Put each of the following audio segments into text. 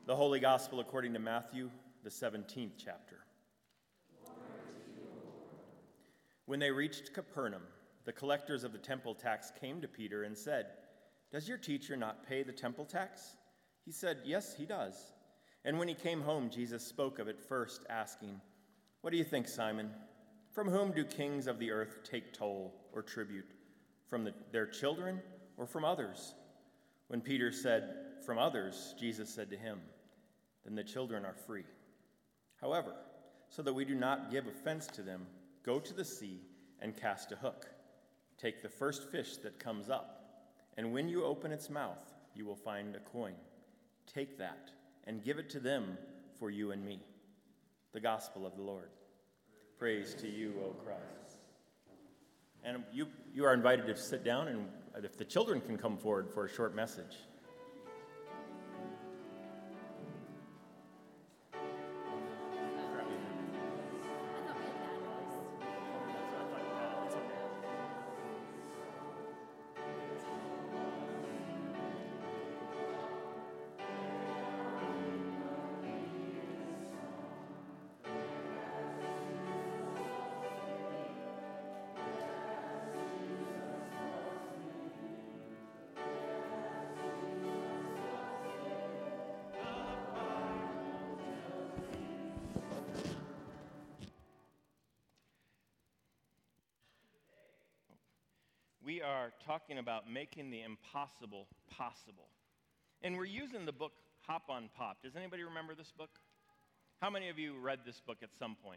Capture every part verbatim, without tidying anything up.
The Holy Gospel according to Matthew, the seventeenth chapter. When they reached Capernaum, the collectors of the temple tax came to Peter and said, "Does your teacher not pay the temple tax?" He said, "Yes, he does." And when he came home, Jesus spoke of it first, asking, "What do you think, Simon? From whom do kings of the earth take toll or tribute? From the, their children or from others?" When Peter said, "From others," Jesus said to him, "Then the children are free. However, so that we do not give offense to them, go to the sea and cast a hook. Take the first fish that comes up, and when you open its mouth, you will find a coin. Take that and give it to them for you and me." The Gospel of the Lord. Praise to you, O Christ. And you, you are invited to sit down, and if the children can come forward for a short message. We are talking about making the impossible possible. And we're using the book Hop on Pop. Does anybody remember this book? How many of you read this book at some point?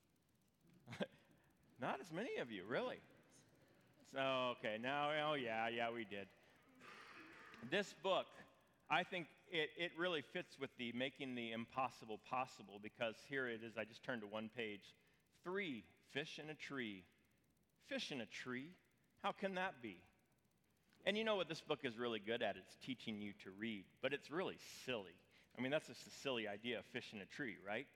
Not as many of you, really. So, okay, now, oh yeah, yeah, we did. This book, I think it, it really fits with the making the impossible possible, because here it is. I just turned to one page. Three fish in a tree. Fish in a tree? How can that be? And you know what this book is really good at? It's teaching you to read, but it's really silly. I mean, that's just a silly idea, fish in a tree, right?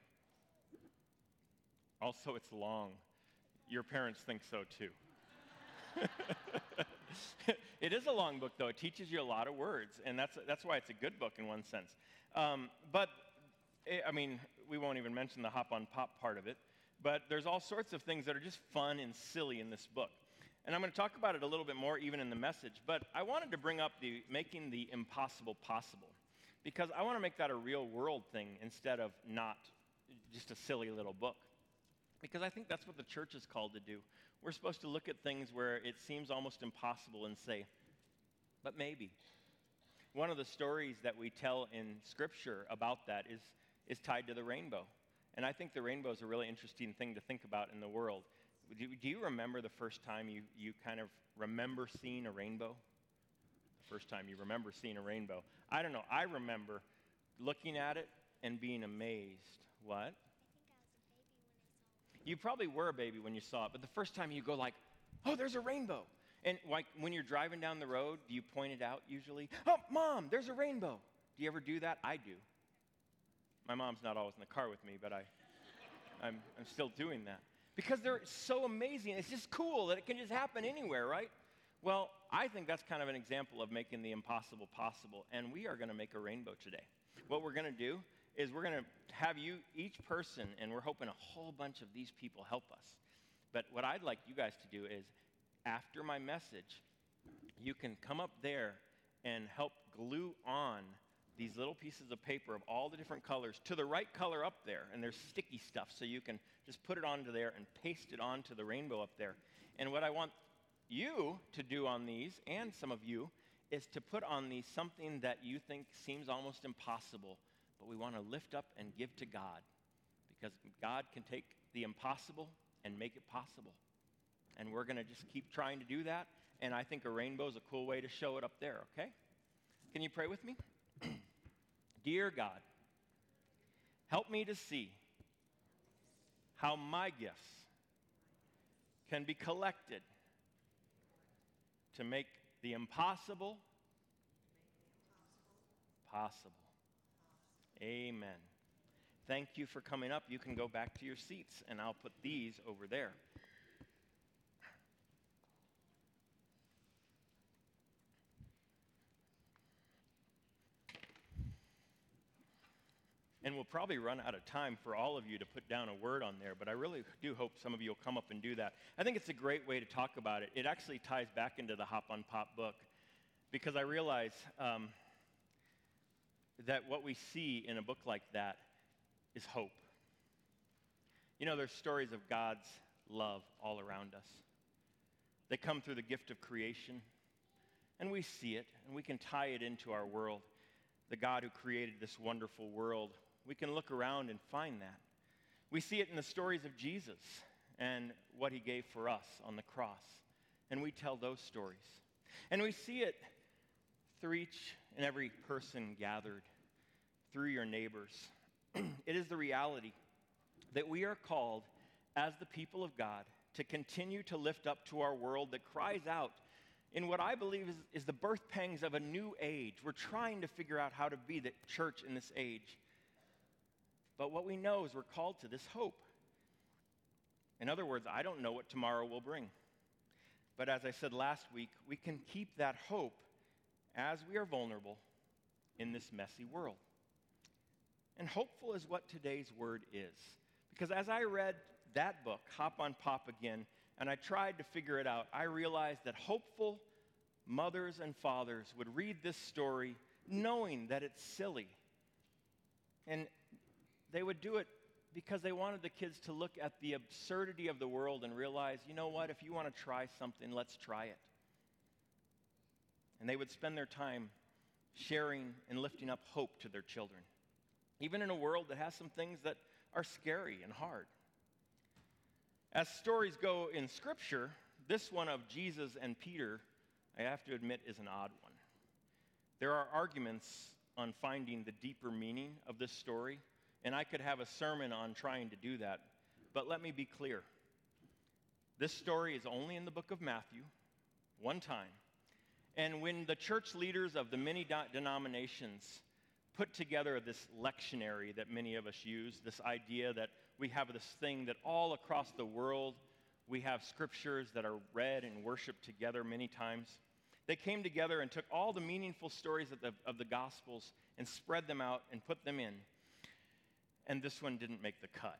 Also, it's long. Your parents think so too. It is a long book, though. It teaches you a lot of words, and that's that's why it's a good book in one sense. Um, but, it, I mean, we won't even mention the hop on pop part of it, but there's all sorts of things that are just fun and silly in this book. And I'm going to talk about it a little bit more even in the message, but I wanted to bring up the making the impossible possible, because I want to make that a real world thing instead of not just a silly little book. Because I think that's what the church is called to do. We're supposed to look at things where it seems almost impossible and say, but maybe. One of the stories that we tell in Scripture about that is, is tied to the rainbow. And I think the rainbow is a really interesting thing to think about in the world. Do, do you remember the first time you, you kind of remember seeing a rainbow? The first time you remember seeing a rainbow. I don't know. I remember looking at it and being amazed. What? You probably were a baby when you saw it, but the first time you go like, oh, there's a rainbow. And like when you're driving down the road, do you point it out usually? Oh, Mom, there's a rainbow. Do you ever do that? I do. My mom's not always in the car with me, but I, I'm, I'm still doing that. Because they're so amazing. It's just cool that it can just happen anywhere, right? Well, I think that's kind of an example of making the impossible possible, and we are going to make a rainbow today. What we're going to do is we're going to have you, each person, and we're hoping a whole bunch of these people help us. But what I'd like you guys to do is, after my message, you can come up there and help glue on these little pieces of paper of all the different colors to the right color up there. And there's sticky stuff, so you can just put it onto there and paste it onto the rainbow up there. And what I want you to do on these, and some of you, is to put on these something that you think seems almost impossible, but we want to lift up and give to God, because God can take the impossible and make it possible. And we're going to just keep trying to do that, and I think a rainbow is a cool way to show it up there, okay? Can you pray with me? Dear God, help me to see how my gifts can be collected to make the impossible possible. Amen. Thank you for coming up. You can go back to your seats, and I'll put these over there. And we'll probably run out of time for all of you to put down a word on there, but I really do hope some of you will come up and do that. I think it's a great way to talk about it. It actually ties back into the Hop on Pop book, because I realize um, that what we see in a book like that is hope. You know, there's stories of God's love all around us. They come through the gift of creation, and we see it, and we can tie it into our world. The God who created this wonderful world, we can look around and find that. We see it in the stories of Jesus and what he gave for us on the cross, and we tell those stories. And we see it through each and every person gathered, through your neighbors. It is the reality that we are called as the people of God to continue to lift up to our world that cries out in what I believe is, is the birth pangs of a new age. We're trying to figure out how to be the church in this age. But what we know is we're called to this hope. In other words, I don't know what tomorrow will bring. But as I said last week, we can keep that hope as we are vulnerable in this messy world. And hopeful is what today's word is. Because as I read that book, Hop on Pop again, and I tried to figure it out, I realized that hopeful mothers and fathers would read this story knowing that it's silly. And they would do it because they wanted the kids to look at the absurdity of the world and realize, you know what, if you want to try something, let's try it. And they would spend their time sharing and lifting up hope to their children, even in a world that has some things that are scary and hard. As stories go in Scripture, this one of Jesus and Peter, I have to admit, is an odd one. There are arguments on finding the deeper meaning of this story, and I could have a sermon on trying to do that, but let me be clear. This story is only in the book of Matthew, one time. And when the church leaders of the many denominations put together this lectionary that many of us use, this idea that we have this thing that all across the world we have scriptures that are read and worshiped together many times. They came together and took all the meaningful stories of the, of the Gospels and spread them out and put them in. And this one didn't make the cut.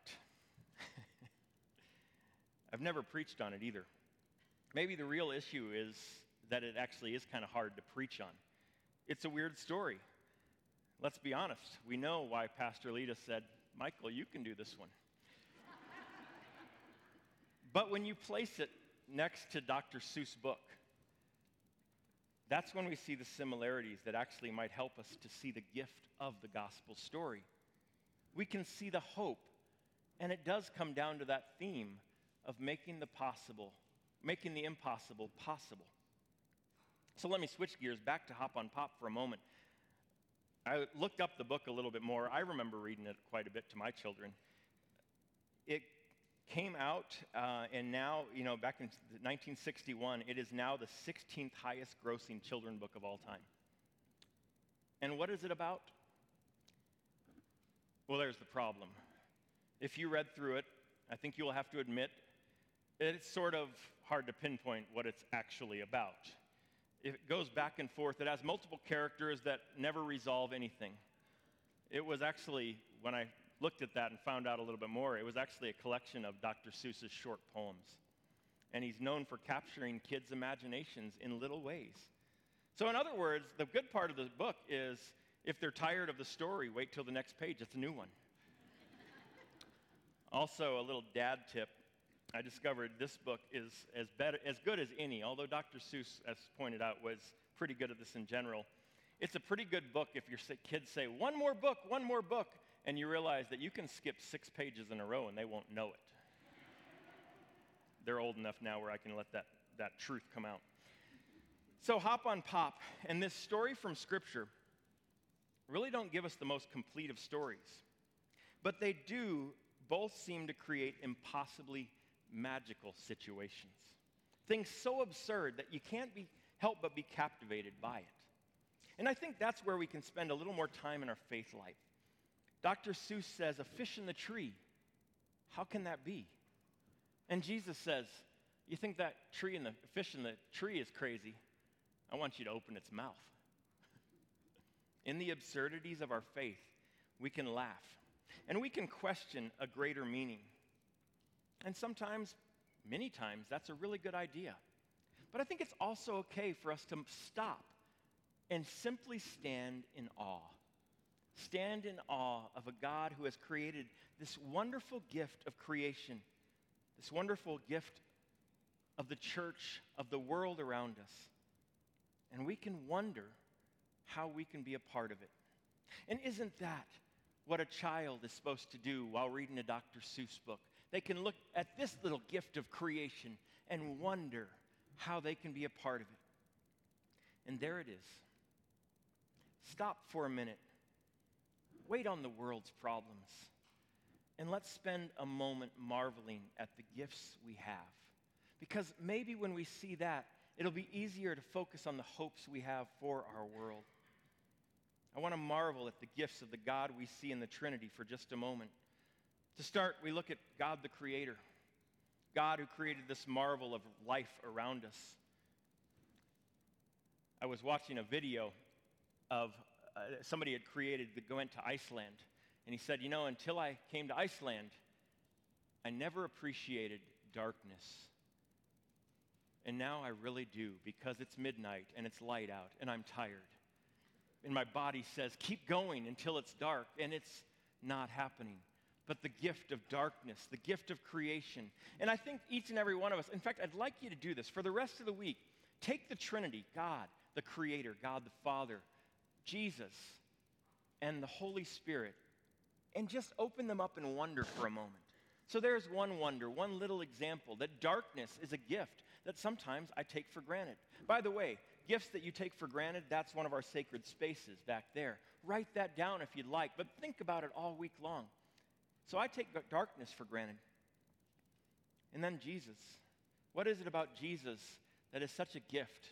I've never preached on it either. Maybe the real issue is that it actually is kind of hard to preach on. It's a weird story. Let's be honest. We know why Pastor Lita said, Michael, you can do this one. But when you place it next to Doctor Seuss' book, that's when we see the similarities that actually might help us to see the gift of the gospel story. We can see the hope, and it does come down to that theme of making the possible, making the impossible possible. So let me switch gears back to Hop on Pop for a moment. I looked up the book a little bit more. I remember reading it quite a bit to my children. It came out, uh, and now, you know, back in nineteen sixty-one, it is now the sixteenth highest grossing children's book of all time. And what is it about? Well, there's the problem. If you read through it, I think you'll have to admit it's sort of hard to pinpoint what it's actually about. It goes back and forth. It has multiple characters that never resolve anything. It was actually, when I looked at that and found out a little bit more, it was actually a collection of Doctor Seuss's short poems. And he's known for capturing kids' imaginations in little ways. So in other words, the good part of the book is, if they're tired of the story, wait till the next page. It's a new one. Also, a little dad tip. I discovered this book is as, better, as good as any, although Doctor Seuss, as pointed out, was pretty good at this in general. It's a pretty good book if your kids say, one more book, one more book, and you realize that you can skip six pages in a row and they won't know it. They're old enough now where I can let that, that truth come out. So Hop on Pop, and this story from Scripture really don't give us the most complete of stories, but they do both seem to create impossibly magical situations. Things so absurd that you can't be help but be captivated by it. And I think that's where we can spend a little more time in our faith life. Doctor Seuss says, a fish in the tree. How can that be? And Jesus says, you think that tree and the fish in the tree is crazy? I want you to open its mouth. In the absurdities of our faith, We can laugh. And we can question a greater meaning. And sometimes, many times, that's a really good idea. But I think it's also okay for us to stop and simply stand in awe. Stand in awe of a God who has created this wonderful gift of creation, this wonderful gift of the church, of the world around us. And we can wonder how we can be a part of it. And isn't that what a child is supposed to do while reading a Doctor Seuss book? They can look at this little gift of creation and wonder how they can be a part of it. And there it is. Stop for a minute. Wait on the world's problems. And let's spend a moment marveling at the gifts we have. Because maybe when we see that, it'll be easier to focus on the hopes we have for our world. I want to marvel at the gifts of the God we see in the Trinity for just a moment. To start, we look at God the Creator, God who created this marvel of life around us. I was watching a video of uh, somebody had created that went to Iceland, and he said, you know, until I came to Iceland, I never appreciated darkness. And now I really do, because it's midnight and it's light out and I'm tired. And my body says, keep going until it's dark, and it's not happening. But the gift of darkness, the gift of creation. And I think each and every one of us, in fact, I'd like you to do this for the rest of the week. Take the Trinity, God, the Creator, God the Father, Jesus, and the Holy Spirit, and just open them up and wonder for a moment. So there's one wonder, one little example, that darkness is a gift that sometimes I take for granted. By the way, gifts that you take for granted, that's one of our sacred spaces back there. Write that down if you'd like, but think about it all week long. So I take darkness for granted. And then Jesus. What is it about Jesus that is such a gift?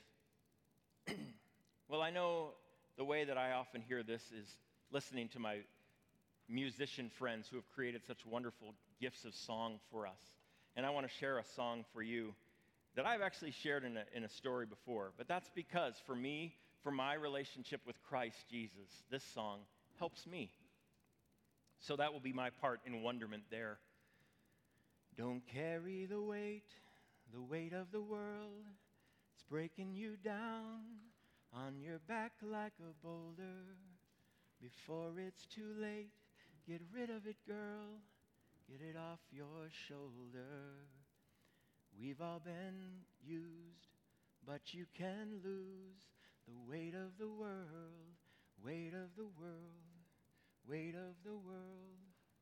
Well, I know the way that I often hear this is listening to my musician friends who have created such wonderful gifts of song for us. And I want to share a song for you that I've actually shared in a, in a story before. But that's because for me, for my relationship with Christ Jesus, this song helps me. So that will be my part in wonderment there. Don't carry the weight, the weight of the world. It's breaking you down on your back like a boulder. Before it's too late, get rid of it, girl. Get it off your shoulder. We've all been used, but you can lose the weight of the world, weight of the world, weight of the world.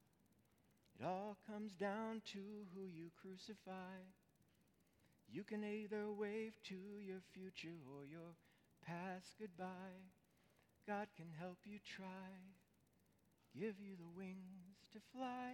It all comes down to who you crucify. You can either wave to your future or your past goodbye. God can help you try, give you the wings to fly.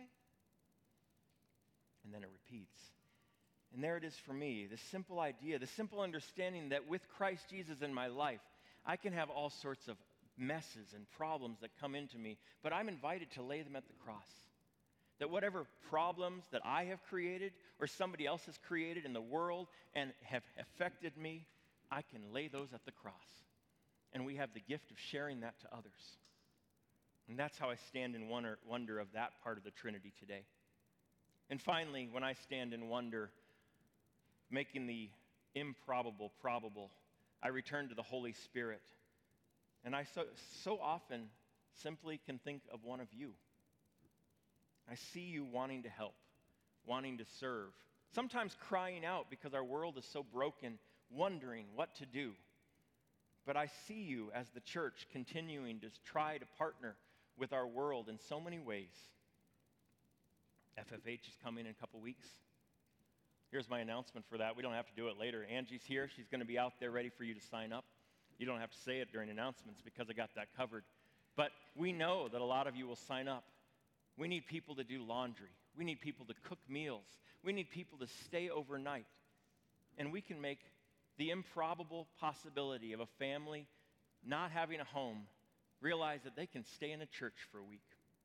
And then it repeats. And there it is for me, the simple idea, the simple understanding that with Christ Jesus in my life, I can have all sorts of messes and problems that come into me, but I'm invited to lay them at the cross. That whatever problems that I have created or somebody else has created in the world and have affected me, I can lay those at the cross. And we have the gift of sharing that to others. And that's how I stand in wonder, wonder of that part of the Trinity today. And finally, when I stand in wonder, making the improbable probable, I return to the Holy Spirit. And I so, so often simply can think of one of you. I see you wanting to help, wanting to serve, sometimes crying out because our world is so broken, wondering what to do. But I see you as the church continuing to try to partner with our world in so many ways. F F H is coming in a couple weeks. Here's my announcement for that. We don't have to do it later. Angie's here. She's going to be out there ready for you to sign up. You don't have to say it during announcements because I got that covered. But we know that a lot of you will sign up. We need people to do laundry. We need people to cook meals. We need people to stay overnight. And we can make the improbable possibility of a family not having a home realize that they can stay in a church for a week.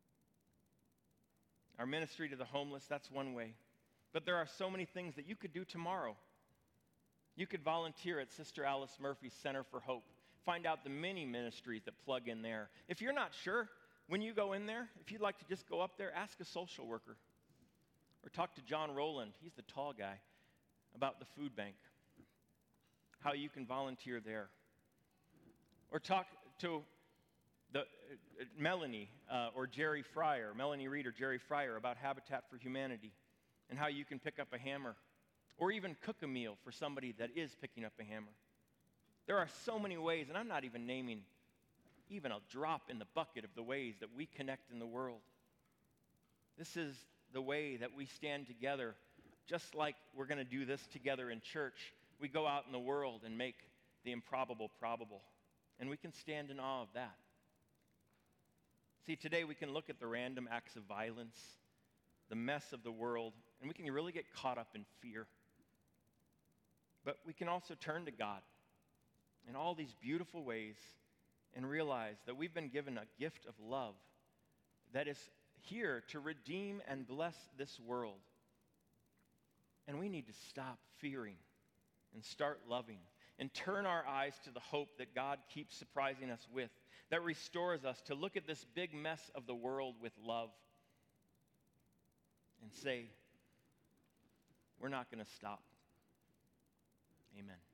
Our ministry to the homeless, that's one way. But there are so many things that you could do tomorrow. You could volunteer at Sister Alice Murphy's Center for Hope. Find out the many ministries that plug in there. If you're not sure, when you go in there, if you'd like to just go up there, ask a social worker. Or talk to John Rowland, he's the tall guy, about the food bank, how you can volunteer there. Or talk to the, uh, Melanie uh, or Jerry Fryer, Melanie Reed or Jerry Fryer about Habitat for Humanity and how you can pick up a hammer. Or even cook a meal for somebody that is picking up a hammer. There are so many ways, and I'm not even naming even a drop in the bucket of the ways that we connect in the world. This is the way that we stand together, just like we're going to do this together in church. We go out in the world and make the improbable probable, and we can stand in awe of that. See, today we can look at the random acts of violence, the mess of the world, and we can really get caught up in fear. But we can also turn to God in all these beautiful ways and realize that we've been given a gift of love that is here to redeem and bless this world. And we need to stop fearing and start loving and turn our eyes to the hope that God keeps surprising us with, that restores us to look at this big mess of the world with love and say, we're not going to stop. Amen.